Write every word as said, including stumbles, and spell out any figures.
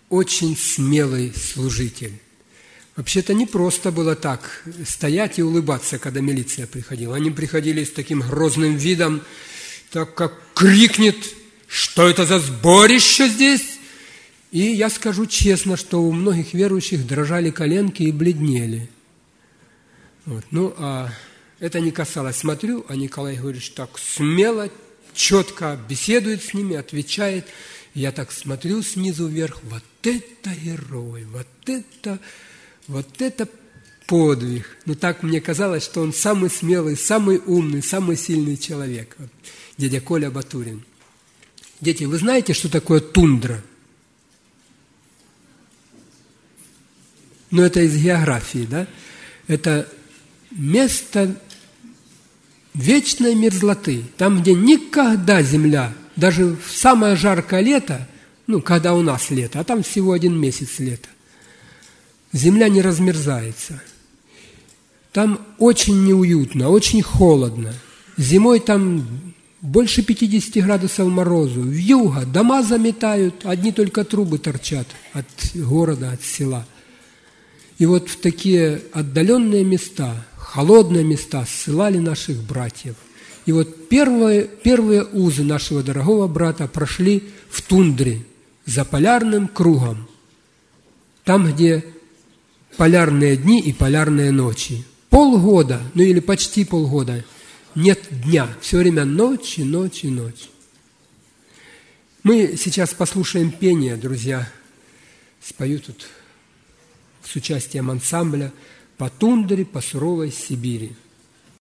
очень смелый служитель. Вообще-то не просто было так стоять и улыбаться, когда милиция приходила. Они приходили с таким грозным видом, так как крикнет: «Что это за сборище здесь?» И я скажу честно, что у многих верующих дрожали коленки и бледнели. Вот. Ну, а это не касалось. Смотрю, а Николай Григорьевич так смело, четко беседует с ними, отвечает. Я так смотрю снизу вверх: вот это герой, вот это... Вот это подвиг. Ну, так мне казалось, что он самый смелый, самый умный, самый сильный человек. Вот, дядя Коля Батурин. Дети, вы знаете, что такое тундра? Ну, это из географии, да? Это место вечной мерзлоты. Там, где никогда земля, даже в самое жаркое лето, ну, когда у нас лето, а там всего один месяц лета, земля не размерзается. Там очень неуютно, очень холодно. Зимой там больше пятидесяти градусов морозу. Вьюга, дома заметают, одни только трубы торчат от города, от села. И вот в такие отдаленные места, холодные места ссылали наших братьев. И вот первые, первые узы нашего дорогого брата прошли в тундре, за полярным кругом. Там, где полярные дни и полярные ночи. Полгода, ну или почти полгода, нет дня. Все время ночь и ночь и ночь. Мы сейчас послушаем пение, друзья. Спою тут с участием ансамбля «По тундре, по суровой Сибири».